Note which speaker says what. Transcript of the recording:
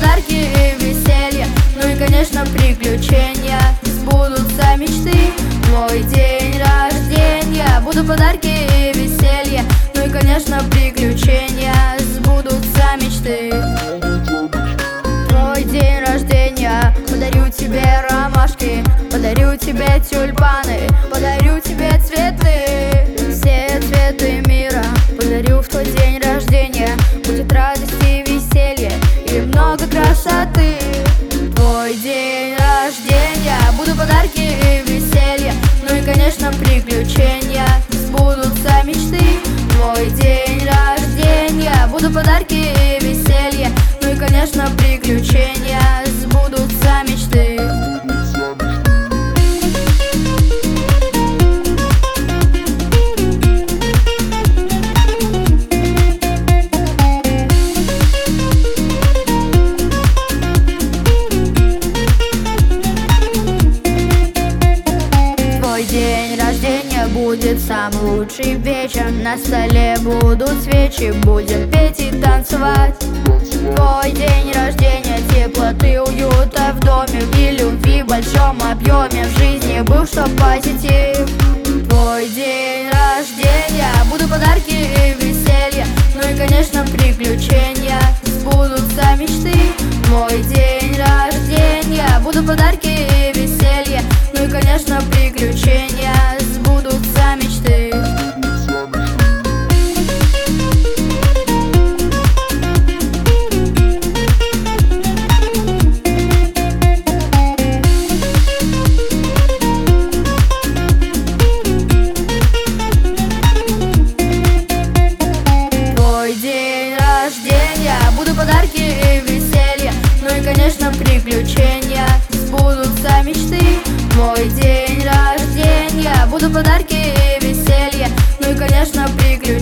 Speaker 1: подарки и веселье, ну и, конечно, приключения. Сбудутся мечты, твой день рождения. Буду подарки и веселье, ну и, конечно, приключения. Сбудутся мечты. Твой день рождения, подарю тебе ромашки, подарю тебе тюльпаны, подарю тебе цветы, все цветы мира подарю в твой день рождения. Будет радость и веселье и много красоты. Твой день рождения, буду подарки и веселье, ну и, конечно, приключения. Сбудутся мечты. Твой день рождения, буду подарки и веселье, ну и, конечно, приключения. Сбудутся мечты. День рождения будет самый лучший вечер. На столе будут свечи, будем петь и танцевать. Твой день рождения, теплоты, уюта в доме и любви в большом объеме. В жизни был чтоб позитив. Твой день рождения, буду подарки и веселье, ну и, конечно, приключения. Сбудутся мечты. Твой день рождения, буду подарки и веселье, ну и, конечно, приключения. Сбудутся мечты. Твой день рождения, буду подарки и веселье, ну и, конечно, приключения. Сбудутся мечты. Твой день рождения, буду подарки и веселье, ну и, конечно, приключения.